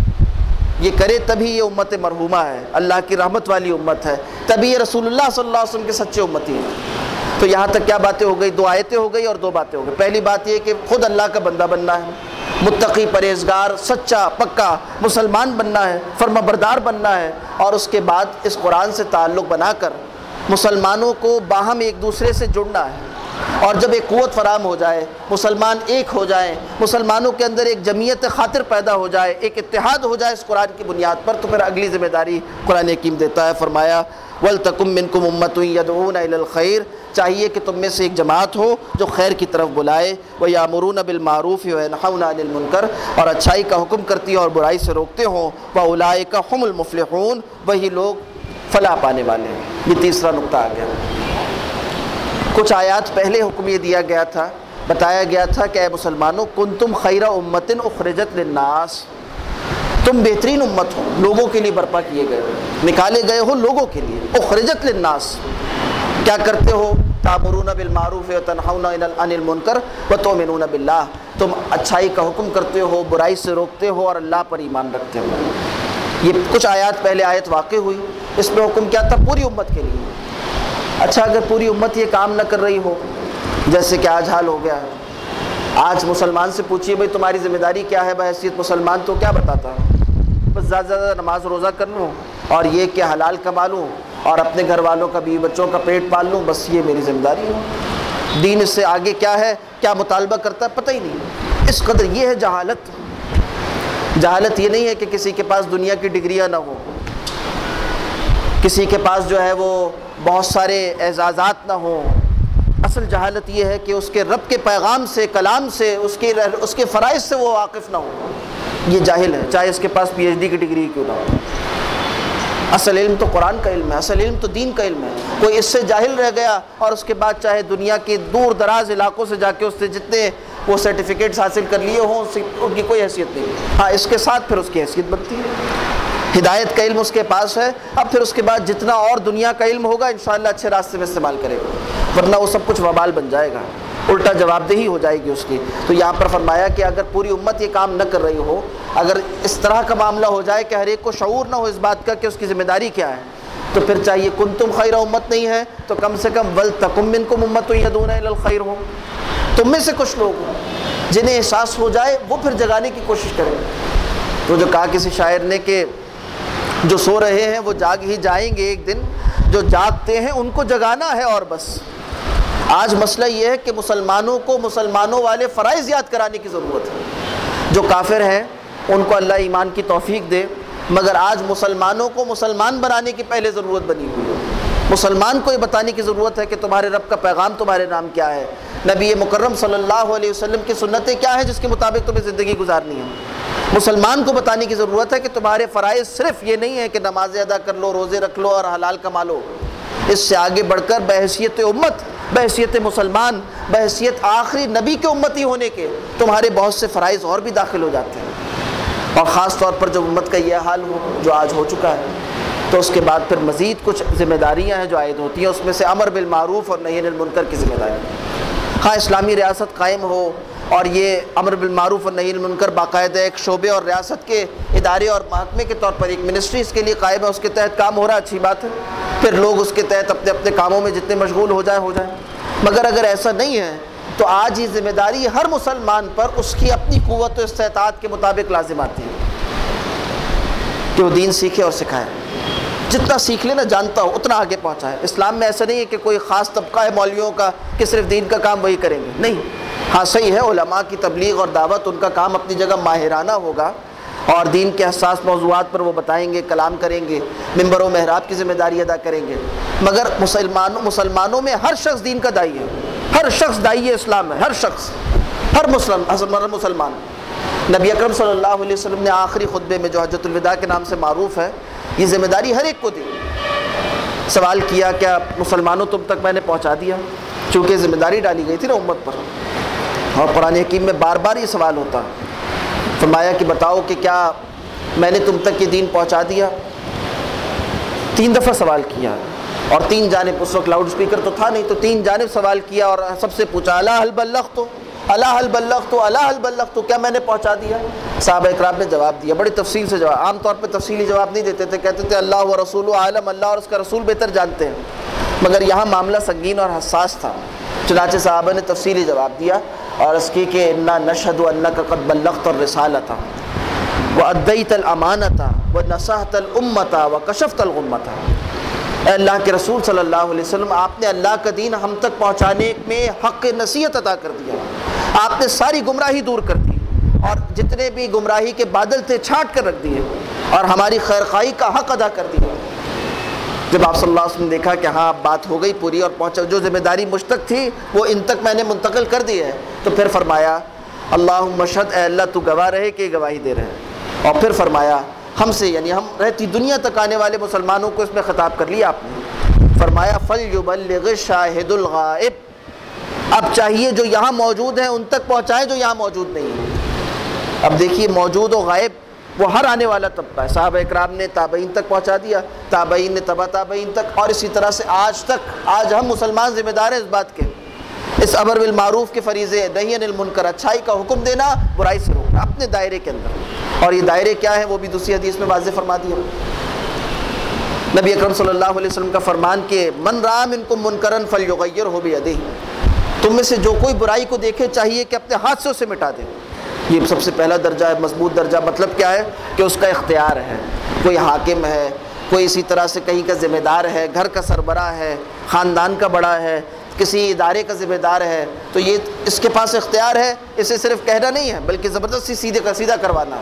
یہ کرے تبھی یہ امت مرحومہ ہے، اللہ کی رحمت والی امت ہے، تبھی یہ رسول اللہ صلی اللہ علیہ وسلم کے سچے امتی ہیں۔ تو یہاں تک کیا باتیں ہو گئی؟ 2 آیتیں ہو گئی اور 2 باتیں ہو گئی۔ پہلی بات یہ کہ خود اللہ کا بندہ بننا ہے، متقی، پرہیزگار، سچا، پکا مسلمان بننا ہے، فرما بردار بننا ہے، اور اس کے بعد اس قرآن سے تعلق بنا کر مسلمانوں کو باہم ایک دوسرے سے جڑنا ہے، اور جب ایک قوت فراہم ہو جائے، مسلمان ایک ہو جائیں، مسلمانوں کے اندر ایک جمعیت خاطر پیدا ہو جائے، ایک اتحاد ہو جائے اس قرآن کی بنیاد پر، تو پھر اگلی ذمہ داری قرآن حکیم دیتا ہے۔ فرمایا وَلْتَكُن مِّنكُمْ أُمَّةٌ يَدْعُونَ إِلَى الْخَيْرِ، چاہیے کہ تم میں سے ایک جماعت ہو جو خیر کی طرف بلائے، وَيَأْمُرُونَ بِالْمَعْرُوفِ وَيَنْهَوْنَ عَنِ الْمُنكَرِ، اور اچھائی کا حکم کرتی اور برائی سے روکتے ہوں، وَأُولَٰئِكَ هُمُ الْمُفْلِحُونَ، وہی لوگ فلاح پانے والے ہیں۔ یہ تیسرا نقطہ آ گیا۔ کچھ آیات پہلے حکم یہ دیا گیا تھا، بتایا گیا تھا کہ اے مسلمانوں، کنتم خیر امت اخرجت للناس، تم بہترین امت ہو، لوگوں کے لیے برپا کیے گئے ہو، نکالے گئے ہو لوگوں کے لیے۔ اخرجت للناس، کیا کرتے ہو؟ تامرون بالمعروف وتنہون عن المنکر وتؤمنون باللہ، تم اچھائی کا حکم کرتے ہو، برائی سے روکتے ہو اور اللہ پر ایمان رکھتے ہو۔ یہ کچھ آیات پہلے آیت واقع ہوئی، اس میں حکم کیا تھا؟ پوری امت کے لیے۔ اچھا، اگر پوری امت یہ کام نہ کر رہی ہو، جیسے کہ آج حال ہو گیا ہے، آج مسلمان سے پوچھیے بھائی تمہاری ذمہ داری کیا ہے بحیثیت مسلمان، تو کیا بتاتا ہے؟ بس زیادہ سے زیادہ نماز روزہ کر لوں اور یہ کہ حلال کما لوں اور اپنے گھر والوں کا، بیوی بچوں کا پیٹ پال لوں، بس یہ میری ذمہ داری ہے۔ دین اس سے آگے کیا ہے، کیا مطالبہ کرتا ہے، پتہ ہی نہیں۔ اس قدر یہ ہے جہالت۔ جہالت یہ نہیں ہے کہ کسی کے پاس دنیا کی ڈگریاں نہ ہوں، کسی کے پاس جو ہے وہ بہت سارے اعزازات نہ ہوں۔ اصل جہالت یہ ہے کہ اس کے رب کے پیغام سے، کلام سے، اس کے فرائض سے وہ واقف نہ ہو، یہ جاہل ہے، چاہے اس کے پاس پی ایچ ڈی کی ڈگری کیوں نہ ہو۔ اصل علم تو قرآن کا علم ہے، اصل علم تو دین کا علم ہے۔ کوئی اس سے جاہل رہ گیا اور اس کے بعد چاہے دنیا کے دور دراز علاقوں سے جا کے اس سے جتنے وہ سرٹیفکیٹس حاصل کر لیے ہوں، ان کی کوئی حیثیت نہیں۔ ہاں، اس کے ساتھ پھر اس کی حیثیت بنتی ہے۔ ہدایت کا علم اس کے پاس ہے، اب پھر اس کے بعد جتنا اور دنیا کا علم ہوگا انشاءاللہ اچھے راستے میں استعمال کرے گا، ورنہ وہ سب کچھ وبال بن جائے گا، الٹا جواب دہی ہو جائے گی اس کی۔ تو یہاں پر فرمایا کہ اگر پوری امت یہ کام نہ کر رہی ہو، اگر اس طرح کا معاملہ ہو جائے کہ ہر ایک کو شعور نہ ہو اس بات کا کہ اس کی ذمہ داری کیا ہے، تو پھر چاہیے کنتم خیر امت نہیں ہے تو کم سے کم ولتکم منکم امت یدعون الی الخیر ہو، تم میں سے کچھ لوگ ہوں جنہیں احساس ہو جائے، وہ پھر جگانے کی کوشش کریں۔ تو جو کہا کسی شاعر نے کہ جو سو رہے ہیں وہ جاگ ہی جائیں گے ایک دن، جو جاگتے ہیں ان کو جگانا ہے اور بس۔ آج مسئلہ یہ ہے کہ مسلمانوں کو مسلمانوں والے فرائض یاد کرانے کی ضرورت ہے۔ جو کافر ہیں ان کو اللہ ایمان کی توفیق دے، مگر آج مسلمانوں کو مسلمان بنانے کی پہلے ضرورت بنی ہوئی ہے۔ مسلمان کو یہ بتانے کی ضرورت ہے کہ تمہارے رب کا پیغام تمہارے نام کیا ہے، نبی مکرم صلی اللہ علیہ وسلم کی سنتیں کیا ہیں جس کے مطابق تمہیں زندگی گزارنی ہے۔ مسلمان کو بتانے کی ضرورت ہے کہ تمہارے فرائض صرف یہ نہیں ہے کہ نمازیں ادا کر لو، روزے رکھ لو اور حلال کما لو، اس سے آگے بڑھ کر بحیثیت امت، بحیثیت مسلمان، بحیثیت آخری نبی کے امتی ہونے کے تمہارے بہت سے فرائض اور بھی داخل ہو جاتے ہیں۔ اور خاص طور پر جب امت کا یہ حال ہو جو آج ہو چکا ہے، تو اس کے بعد پھر مزید کچھ ذمہ داریاں ہیں جو عائد ہوتی ہیں، اس میں سے امر بالمعروف اور نہی عن المنکر کی ذمہ داری۔ ہاں، اسلامی ریاست قائم ہو اور یہ امر بالمعروف اور نہی عن المنکر باقاعدہ ایک شعبے اور ریاست کے ادارے اور محکمے کے طور پر ایک منسٹری اس کے لیے قائم ہے، اس کے تحت کام ہو رہا ہے، اچھی بات ہے، پھر لوگ اس کے تحت اپنے اپنے کاموں میں جتنے مشغول ہو جائیں۔ مگر اگر ایسا نہیں ہے تو آج یہ ذمہ داری ہر مسلمان پر اس کی اپنی قوت و استطاعت کے مطابق لازم آتی ہے کہ وہ دین سیکھے اور سکھائے، جتنا سیکھ لے نا، جانتا ہو اتنا آگے پہنچائے۔ اسلام میں ایسا نہیں ہے کہ کوئی خاص طبقہ ہے مولویوں کا کہ صرف دین کا کام وہی کریں گے، نہیں۔ ہاں صحیح ہے، علماء کی تبلیغ اور دعوت ان کا کام اپنی جگہ ماہرانہ ہوگا اور دین کے حساس موضوعات پر وہ بتائیں گے، کلام کریں گے، منبر و محراب کی ذمہ داری ادا کریں گے، مگر مسلمانوں میں ہر شخص دین کا داعی ہے، ہر شخص داعی اسلام ہے، ہر شخص، ہر مسلمان۔ نبی اکرم صلی اللہ علیہ وسلم نے آخری خطبے میں جو حجۃ الوداع کے نام سے معروف ہے، یہ ذمہ داری ہر ایک کو دی۔ سوال کیا کیا مسلمانوں تم تک میں نے پہنچا دیا؟ چونکہ ذمہ داری ڈالی گئی تھی نا امت پر، اور قرآن حکیم میں بار بار یہ سوال ہوتا، فرمایا کہ بتاؤ کہ کیا میں نے تم تک یہ دین پہنچا دیا؟ 3 دفعہ سوال کیا، اور 3 جانب، اس وقت لاؤڈ اسپیکر تو تھا نہیں، تو 3 جانب سوال کیا اور سب سے پوچھا الا هل بلغت، الا هل بلغت، الا هل بلغت، کیا میں نے پہنچا دیا؟ صحابہ اکرام نے جواب دیا، بڑی تفصیل سے جواب۔ عام طور پہ تفصیلی جواب نہیں دیتے تھے، کہتے تھے اللہ و رسول عالم، اللہ اور اس کا رسول بہتر جانتے ہیں، مگر یہاں معاملہ سنگین اور حساس تھا، چنانچہ صحابہ نے تفصیلی جواب دیا اور اس کی کہ انا نشہد انک قد بلغت الرسالۃ وادیت الامانۃ ونصحت الامۃ وکشفت الغمۃ۔ اے اللہ کے رسول صلی اللہ علیہ وسلم، آپ نے اللہ کا دین ہم تک پہنچانے میں حق نصیحت عطا کر دیا، آپ نے ساری گمراہی دور کر دی اور جتنے بھی گمراہی کے بادل تھے چھانٹ کر رکھ دیے، اور ہماری خیر خواہی کا حق ادا کر دیا۔ جب آپ صلی اللہ علیہ وسلم نے دیکھا کہ ہاں بات ہو گئی پوری اور پہنچا، جو ذمہ داری مجھ تک تھی وہ ان تک میں نے منتقل کر دی ہے، تو پھر فرمایا اللہم اشہد، اے اللہ تو گواہ رہے کہ گواہی دے رہے ہیں۔ اور پھر فرمایا ہم سے، یعنی ہم رہتی دنیا تک آنے والے مسلمانوں کو اس میں خطاب کر لیا آپ نے، فرمایا فَلْيُبَلِّغِ الشَّاهِدُ الْغَائِبُ، اب چاہیے جو یہاں موجود ہیں ان تک پہنچائیں جو یہاں موجود نہیں ہیں۔ اب دیکھیے موجود و غائب وہ ہر آنے والا طبقہ ہے، صحابہ اکرام نے تابعین تک پہنچا دیا، تابعین نے تبع تابعین تک، اور اسی طرح سے آج تک، آج ہم مسلمان ذمہ دار ہیں اس بات کے، اس امر بالمعروف کے فریضے، نہی عن المنکر، اچھائی کا حکم دینا، برائی سے روکنا اپنے دائرے کے اندر۔ اور یہ دائرے کیا ہیں وہ بھی دوسری حدیث میں واضح فرما دیا نبی اکرم صلی اللہ علیہ وسلم کا فرمان کہ من رأى منکم منکرا فلیغیرہ بیدہ، تم میں سے جو کوئی برائی کو دیکھے چاہیے کہ اپنے ہاتھ سے اسے مٹا دے۔ یہ سب سے پہلا درجہ ہے، مضبوط درجہ۔ مطلب کیا ہے کہ اس کا اختیار ہے، کوئی حاکم ہے، کوئی اسی طرح سے کہیں کا ذمہ دار ہے، گھر کا سربراہ ہے، خاندان کا بڑا ہے، کسی ادارے کا ذمہ دار ہے، تو یہ اس کے پاس اختیار ہے، اسے صرف کہنا نہیں ہے بلکہ زبردستی سیدھے کا سیدھا کروانا،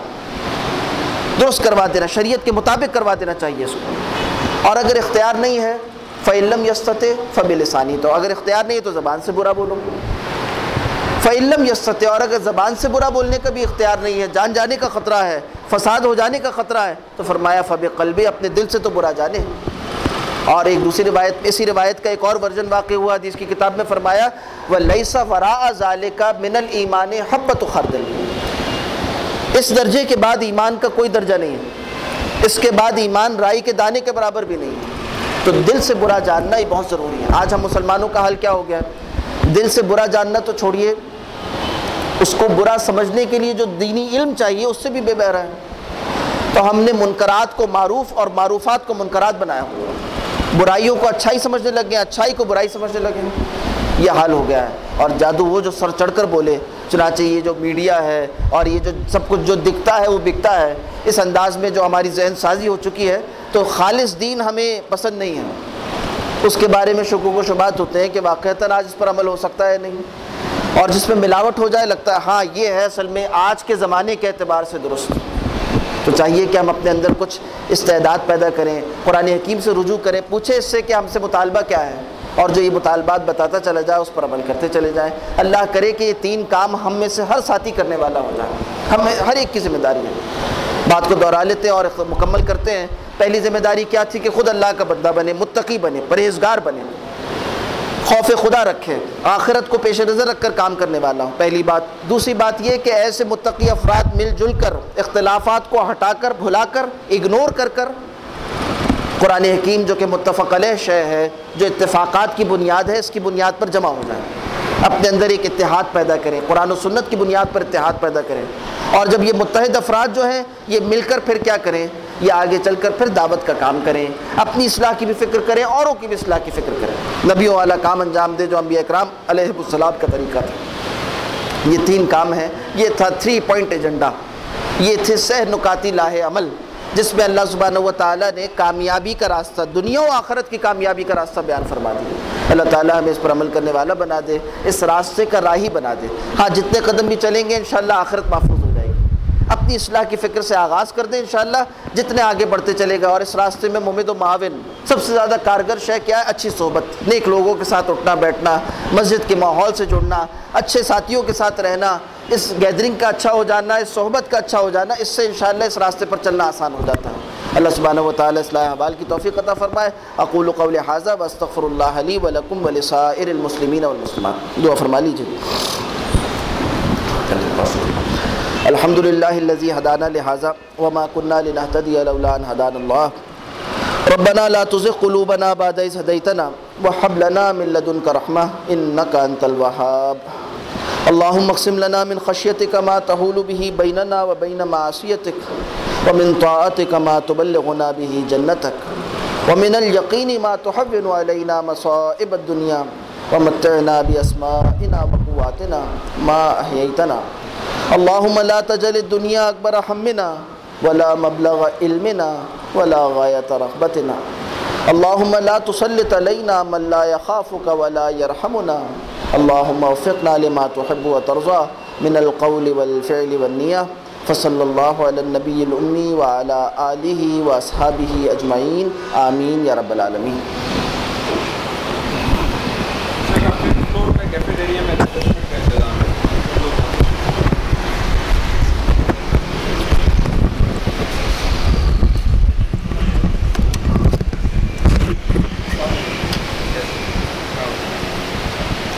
درست کروا دینا، شریعت کے مطابق کروا دینا چاہیے اس کو۔ اور اگر اختیار نہیں ہے فَإِن لَمْ يَسْتَطِعْ فَبِلِسَانِهِ، تو اگر اختیار نہیں ہے تو زبان سے برا بولو۔ فَإِن لَمْ يَسْتَطِعْ، اور اگر زبان سے برا بولنے کا بھی اختیار نہیں ہے، جان جانے کا خطرہ ہے، فساد ہو جانے کا خطرہ ہے، تو فرمایا فَبِقَلْبِهِ، اپنے دل سے تو برا جانے۔ اور ایک دوسری روایت، اسی روایت کا ایک اور ورژن واقع ہوا حدیث کی کتاب میں، فرمایا وَلَيْسَ وَرَاءَ ذَلِكَ مِنَ الْإِيمَانِ حَبَّةُ خَرْدَلٍ، اس درجے کے بعد ایمان کا کوئی درجہ نہیں ہے، اس کے بعد ایمان رائی کے دانے کے برابر بھی نہیں ہے۔ تو دل سے برا جاننا ہی بہت ضروری ہے۔ آج ہم مسلمانوں کا حال کیا ہو گیا ہے؟ دل سے برا جاننا تو چھوڑیے، اس کو برا سمجھنے کے لیے جو دینی علم چاہیے اس سے بھی بے بہرا ہے۔ تو ہم نے منکرات کو معروف اور معروفات کو منکرات بنایا ہوا ہے، برائیوں کو اچھائی سمجھنے لگ گئے، اچھائی کو برائی سمجھنے لگے ہیں، یہ حال ہو گیا ہے۔ اور جادو وہ جو سر چڑھ کر بولے، چنانچہ یہ جو میڈیا ہے اور یہ جو سب کچھ جو دکھتا ہے وہ بکتا ہے، اس انداز میں جو ہماری ذہن سازی ہو چکی ہے، تو خالص دین ہمیں پسند نہیں ہے۔ اس کے بارے میں شکوک و شبہات ہوتے ہیں کہ واقعتاً آج اس پر عمل ہو سکتا ہے نہیں، اور جس میں ملاوٹ ہو جائے لگتا ہے ہاں یہ ہے اصل میں آج کے زمانے کے اعتبار سے درست۔ تو چاہیے کہ ہم اپنے اندر کچھ استعداد پیدا کریں، قرآن حکیم سے رجوع کریں، پوچھیں اس سے کہ ہم سے مطالبہ کیا ہے، اور جو یہ مطالبات بتاتا چلا جائے اس پر عمل کرتے چلے جائیں۔ اللہ کرے کہ یہ تین کام ہم میں سے ہر ساتھی کرنے والا ہو جائے، ہم ہر ایک کی ذمہ داری ہے۔ بات کو دہرا لیتے ہیں اور مکمل کرتے ہیں۔ پہلی ذمہ داری کیا تھی کہ خود اللہ کا بندہ بنے، متقی بنے، پرہیزگار بنے، خوف خدا رکھے، آخرت کو پیش نظر رکھ کر کام کرنے والا ہوں، پہلی بات۔ دوسری بات یہ کہ ایسے متقی افراد مل جل کر، اختلافات کو ہٹا کر، بھلا کر، اگنور کر کر، قرآن حکیم جو کہ متفق علیہ شے ہے، جو اتفاقات کی بنیاد ہے، اس کی بنیاد پر جمع ہو جائیں، اپنے اندر ایک اتحاد پیدا کریں، قرآن و سنت کی بنیاد پر اتحاد پیدا کریں۔ اور جب یہ متحد افراد جو ہیں یہ مل کر پھر کیا کریں، یہ آگے چل کر پھر دعوت کا کام کریں، اپنی اصلاح کی بھی فکر کریں، اوروں کی بھی اصلاح کی فکر کریں، نبیوں والا کام انجام دیں جو انبیاء اکرام علیہ السلام کا طریقہ تھا۔ یہ تین کام ہیں، یہ تھا 3 پوائنٹ ایجنڈا، یہ تھے سہ نکاتی لاہ عمل، جس میں اللہ سبحانہ و تعالیٰ نے کامیابی کا راستہ، دنیا و آخرت کی کامیابی کا راستہ بیان فرما دیا۔ اللہ تعالیٰ ہمیں اس پر عمل کرنے والا بنا دے، اس راستے کا راہی بنا دے۔ ہاں جتنے قدم بھی چلیں گے انشاءاللہ آخرت محفوظ ہو جائے گی۔ اپنی اصلاح کی فکر سے آغاز کر دیں انشاءاللہ، جتنے آگے بڑھتے چلے گا۔ اور اس راستے میں ممد و معاون سب سے زیادہ کارگر شے کیا ہے؟ اچھی صحبت، نیک لوگوں کے ساتھ اٹھنا بیٹھنا، مسجد کے ماحول سے جڑنا، اچھے ساتھیوں کے ساتھ رہنا، اس گیدرنگ کا اچھا ہو جانا، اس صحبت کا اچھا ہو جانا، اس سے انشاءاللہ اس راستے پر چلنا آسان ہو جاتا ہے۔ اللہ سبحانہ و تعالی اصلاح احوال کی توفیق عطا فرمائے۔ اقول قولی ھذا واستغفر اللہ لی ولکم ولسائر المسلمین والمسلمات۔ دعا فرما لیجیے۔ الحمد للہ الذی ہدانا لہذا وما كنا لنہتدی لولا ان ہدانا اللہ ربنا لا تزغ قلوبنا بعد إذ هديتنا وهب لنا من لدنك رحمة إنك أنت الوهاب اللهم اقسم لنا من خشيتك ما تحول به بيننا وبين معصيتك ومن طاعتك ما تبلغنا به جنتك ومن اليقين ما تهون علينا مصائب الدنيا ومتعنا بأسمائنا وقواتنا ما أحييتنا اللهم لا تجعل الدنيا أكبر همنا ولا مبلغ علمنا ولا غاية رغبتنا اللهم لا تسلط علينا من لا يخافك ولا يرحمنا اللهم وفقنا لما تحب وترضى من القول والفعل والنية فصلی اللہ علی النبی الامی وعلی آلہ واصحابہ اجمعین آمین یا رب العالمین. کیفیٹیریا میں